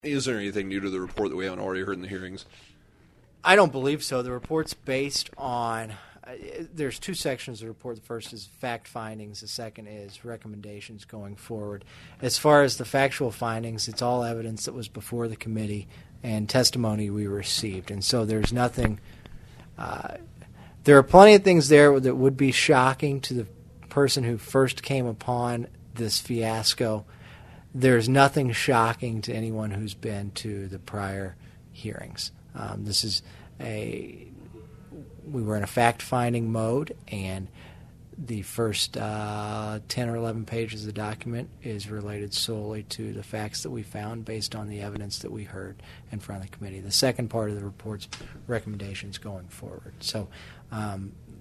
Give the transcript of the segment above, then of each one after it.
Is there anything new to the report that we haven't already heard in the hearings? I don't believe so. The report's based on there's two sections of the report. The first is fact findings. The second is recommendations going forward. As far as the factual findings, it's all evidence that was before the committee and testimony we received. And so there's nothing there are plenty of things there that would be shocking to the person who first came upon this fiasco. There's nothing shocking to anyone who's been to the prior hearings. We were in a fact-finding mode, and the first 10 or 11 pages of the document is related solely to the facts that we found based on the evidence that we heard in front of the committee. The second part of the report's recommendations going forward. So I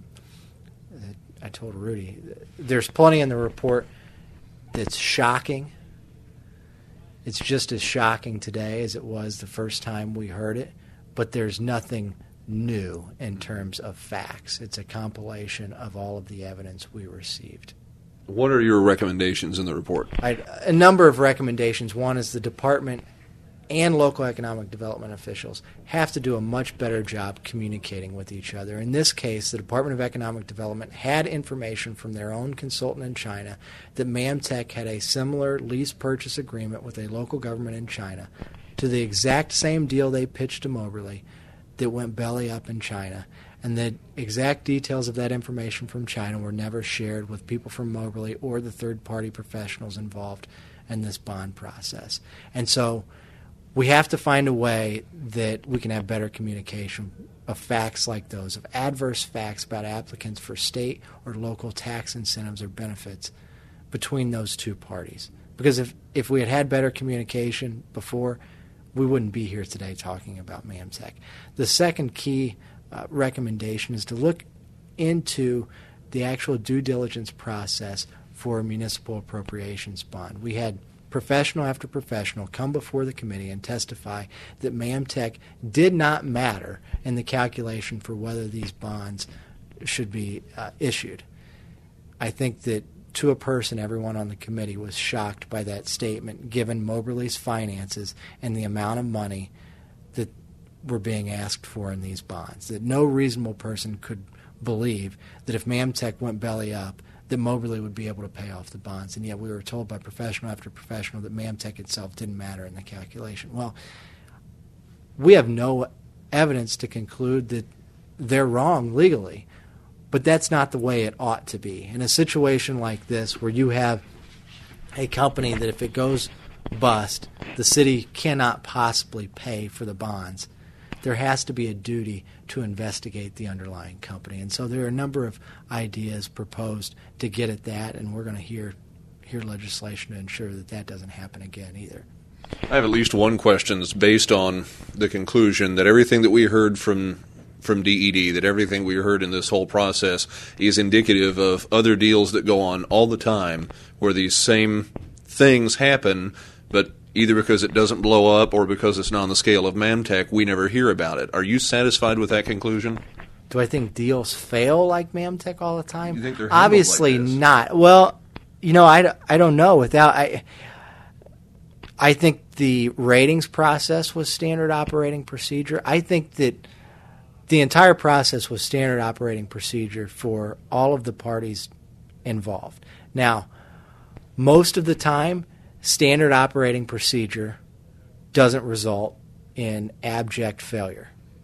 told Rudy, there's plenty in the report that's shocking. It's just as shocking today as it was the first time we heard it, but there's nothing new in terms of facts. It's a compilation of all of the evidence we received. What are your recommendations in the report? A number of recommendations. One is the department and local economic development officials have to do a much better job communicating with each other. In this case, the Department of Economic Development had information from their own consultant in China that Mamtech had a similar lease purchase agreement with a local government in China to the exact same deal they pitched to Moberly that went belly up in China. And the exact details of that information from China were never shared with people from Moberly or the third-party professionals involved in this bond process. And so we have to find a way that we can have better communication of facts like those, of adverse facts about applicants for state or local tax incentives or benefits between those two parties. Because if we had better communication before, we wouldn't be here today talking about Mamtech. The second key recommendation is to look into the actual due diligence process for a municipal appropriations bond. We had professional after professional come before the committee and testify that Mamtech did not matter in the calculation for whether these bonds should be issued. I think that to a person, everyone on the committee was shocked by that statement, given Moberly's finances and the amount of money that were being asked for in these bonds, that no reasonable person could believe that if Mamtech went belly up, that Moberly would be able to pay off the bonds. And yet we were told by professional after professional that Mamtech itself didn't matter in the calculation. Well, we have no evidence to conclude that they're wrong legally, but that's not the way it ought to be. In a situation like this where you have a company that if it goes bust, the city cannot possibly pay for the bonds, there has to be a duty to investigate the underlying company. And so there are a number of ideas proposed to get at that, and we're going to hear legislation to ensure that that doesn't happen again either. I have at least one question that's based on the conclusion that everything that we heard from DED, that everything we heard in this whole process is indicative of other deals that go on all the time where these same things happen, but either because it doesn't blow up or because it's not on the scale of Mamtech, we never hear about it. Are you satisfied with that conclusion? Do I think deals fail like Mamtech all the time? You think they're obviously like this? Not. Well, I don't know. I think the ratings process was standard operating procedure. I think that the entire process was standard operating procedure for all of the parties involved. Now, most of the time, standard operating procedure doesn't result in abject failure.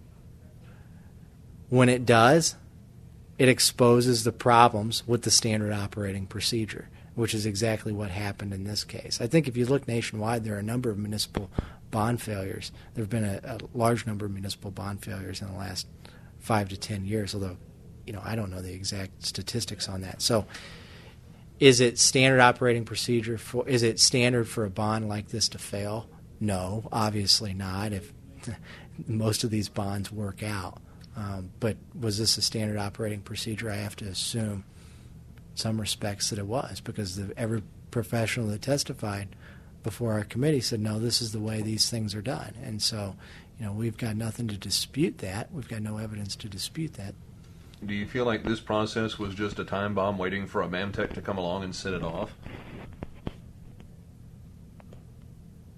When it does, it exposes the problems with the standard operating procedure, which is exactly what happened in this case. I think if you look nationwide, there are a number of municipal bond failures. There have been a large number of municipal bond failures in the last 5 to 10 years, although I don't know the exact statistics on that. So is it standard operating procedure is it standard for a bond like this to fail? No, obviously not, if most of these bonds work out. But was this a standard operating procedure? I have to assume in some respects that it was, because every professional that testified before our committee said, no, this is the way these things are done. And so, we've got nothing to dispute that. We've got no evidence to dispute that. Do you feel like this process was just a time bomb waiting for a Mamtech to come along and set it off?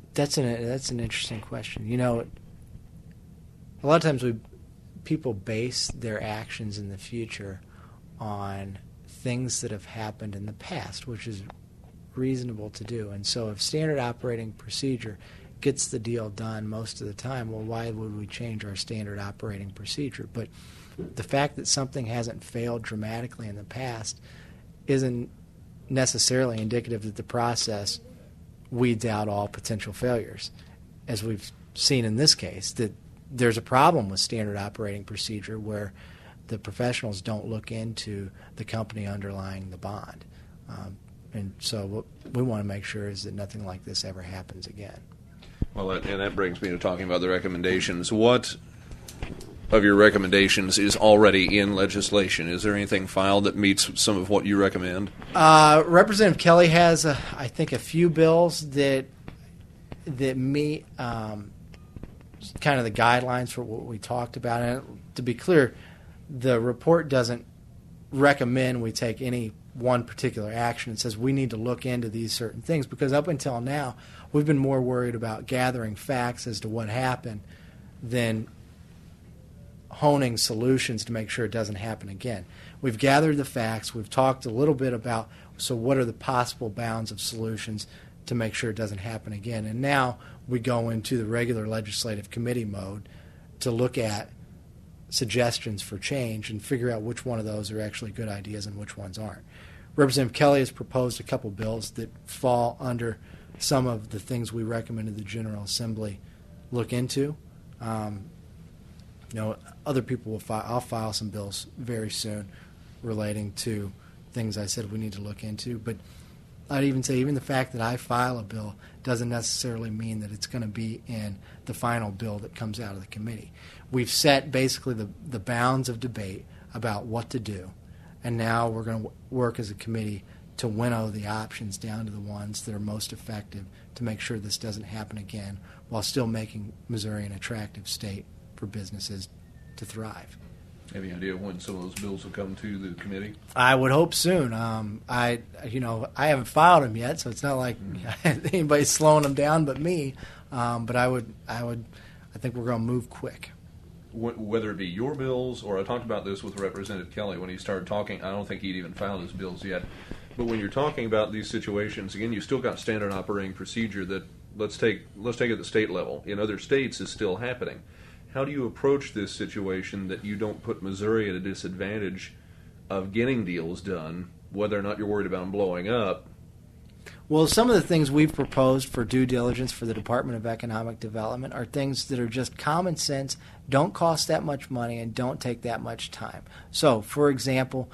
That's an interesting question. You know, a lot of times people base their actions in the future on things that have happened in the past, which is reasonable to do. And so if standard operating procedure gets the deal done most of the time, well, why would we change our standard operating procedure? But the fact that something hasn't failed dramatically in the past isn't necessarily indicative that the process weeds out all potential failures. As we've seen in this case, that there's a problem with standard operating procedure where the professionals don't look into the company underlying the bond. And so what we want to make sure is that nothing like this ever happens again. Well, and that brings me to talking about the recommendations. What of your recommendations is already in legislation? Is there anything filed that meets some of what you recommend? Representative Kelly has, I think, a few bills that meet kind of the guidelines for what we talked about. And to be clear, the report doesn't recommend we take any one particular action. It says we need to look into these certain things, because up until now we've been more worried about gathering facts as to what happened than honing solutions to make sure it doesn't happen again. We've gathered the facts. We've talked a little bit about, so what are the possible bounds of solutions to make sure it doesn't happen again. And now we go into the regular legislative committee mode to look at suggestions for change and figure out which one of those are actually good ideas and which ones aren't. Representative Kelly has proposed a couple bills that fall under some of the things we recommended the General Assembly look into. Other people will file. I'll file some bills very soon relating to things I said we need to look into. But I'd even say even the fact that I file a bill doesn't necessarily mean that it's going to be in the final bill that comes out of the committee. We've set basically the bounds of debate about what to do, and now we're going to work as a committee to winnow the options down to the ones that are most effective to make sure this doesn't happen again while still making Missouri an attractive state for businesses to thrive. Any idea when some of those bills will come to the committee? I would hope soon. I haven't filed them yet, so it's not like anybody's slowing them down but me. But I think we're going to move quick. Whether it be your bills, or I talked about this with Representative Kelly when he started talking. I don't think he'd even filed his bills yet. But when you're talking about these situations, again, you still got standard operating procedure that let's take at the state level. In other states, is still happening. How do you approach this situation that you don't put Missouri at a disadvantage of getting deals done, whether or not you're worried about them blowing up? Well, some of the things we've proposed for due diligence for the Department of Economic Development are things that are just common sense, don't cost that much money, and don't take that much time. So, for example,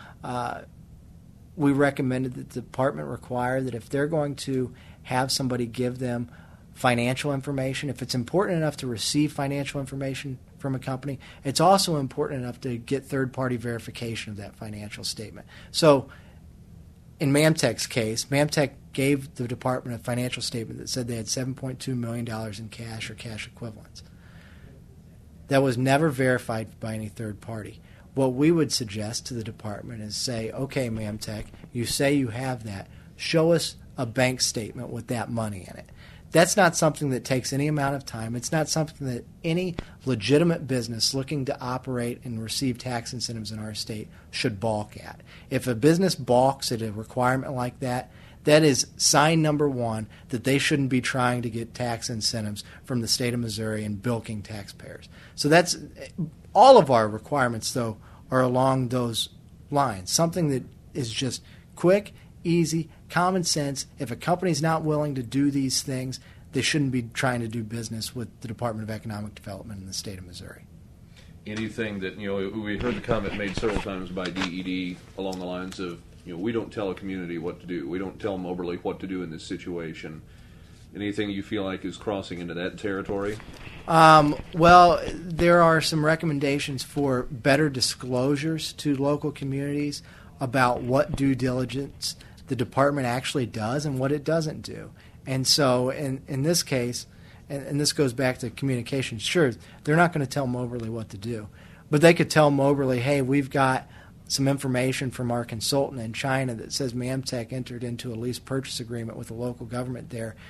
we recommended that the department require that if they're going to have somebody give them financial information, if it's important enough to receive financial information from a company, it's also important enough to get third-party verification of that financial statement. So in Mamtech's case, Mamtech gave the department a financial statement that said they had $7.2 million in cash or cash equivalents. That was never verified by any third party. What we would suggest to the department is say, okay, Mamtech, you say you have that. Show us a bank statement with that money in it. That's not something that takes any amount of time. It's not something that any legitimate business looking to operate and receive tax incentives in our state should balk at. If a business balks at a requirement like that, that is sign number one that they shouldn't be trying to get tax incentives from the state of Missouri and bilking taxpayers. So that's all of our requirements, though, are along those lines. Something that is just quick, easy, common sense. If a company's not willing to do these things, they shouldn't be trying to do business with the Department of Economic Development in the state of Missouri. Anything that, we heard the comment made several times by DED along the lines of, we don't tell a community what to do. We don't tell Moberly what to do in this situation. Anything you feel like is crossing into that territory? Well, there are some recommendations for better disclosures to local communities about what due diligence the department actually does and what it doesn't do. And so in this case, and this goes back to communication, sure, they're not going to tell Moberly what to do. But they could tell Moberly, hey, we've got some information from our consultant in China that says Mamtech entered into a lease purchase agreement with the local government there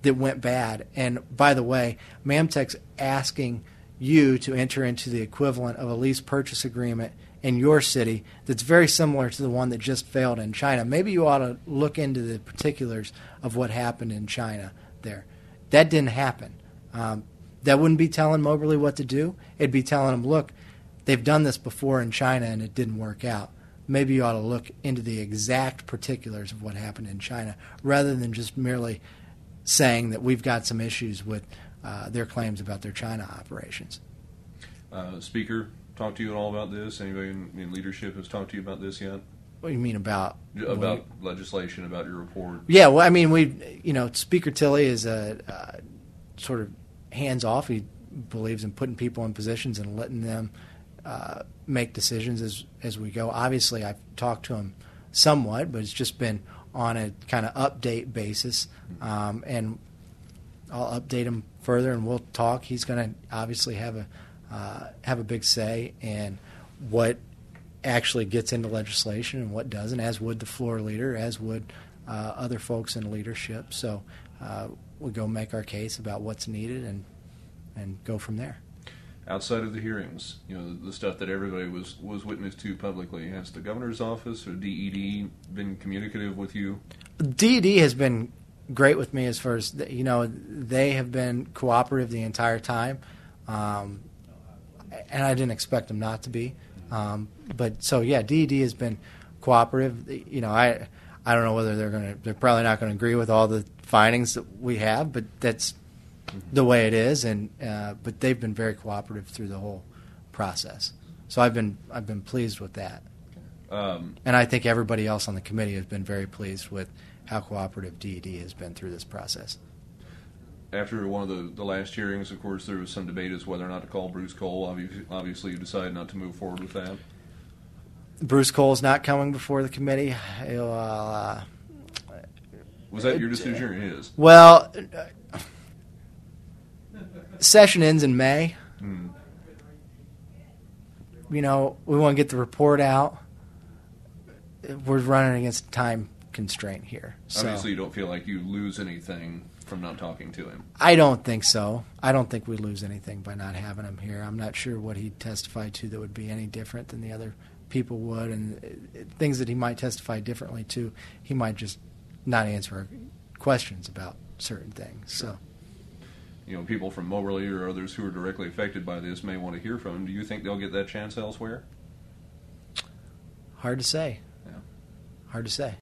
that went bad. And by the way, Mamtech's asking you to enter into the equivalent of a lease purchase agreement in your city that's very similar to the one that just failed in China. Maybe you ought to look into the particulars of what happened in China there. That didn't happen. That wouldn't be telling Moberly what to do. It'd be telling them, look, they've done this before in China and it didn't work out. Maybe you ought to look into the exact particulars of what happened in China rather than just merely saying that we've got some issues with their claims about their China operations. Speaker, talked to you at all about this? Anybody in leadership has talked to you about this yet? What do you mean about legislation, about your report? Yeah, well, I mean, Speaker Tilley is a sort of hands-off. He believes in putting people in positions and letting them make decisions as we go. Obviously, I've talked to him somewhat, but it's just been on a kind of update basis, and I'll update him further, and we'll talk. He's going to obviously have a big say in what actually gets into legislation and what doesn't, as would the floor leader, as would other folks in leadership. So we'll go make our case about what's needed and go from there. Outside of the hearings, the stuff that everybody was witness to publicly, has the governor's office or DED been communicative with you? DED has been great with me as far as, they have been cooperative the entire time, and I didn't expect them not to be. But so, yeah, DED has been cooperative. I don't know whether they're probably not going to agree with all the findings that we have, but that's the way it is, and but they've been very cooperative through the whole process. So I've been pleased with that, and I think everybody else on the committee has been very pleased with how cooperative DED has been through this process. After one of the last hearings, of course, there was some debate as whether or not to call Bruce Cole. Obviously, you decided not to move forward with that. Bruce Cole's not coming before the committee. Was that your decision or his? Well, session ends in May. We want to get the report out. We're running against a time constraint here. Obviously, you don't feel like you lose anything from not talking to him. I don't think so. I don't think we lose anything by not having him here. I'm not sure what he'd testify to that would be any different than the other people would, and things that he might testify differently to, he might just not answer our questions about certain things. Sure. So, people from Moberly or others who are directly affected by this may want to hear from him. Do you think they'll get that chance elsewhere? Hard to say. Yeah. Hard to say.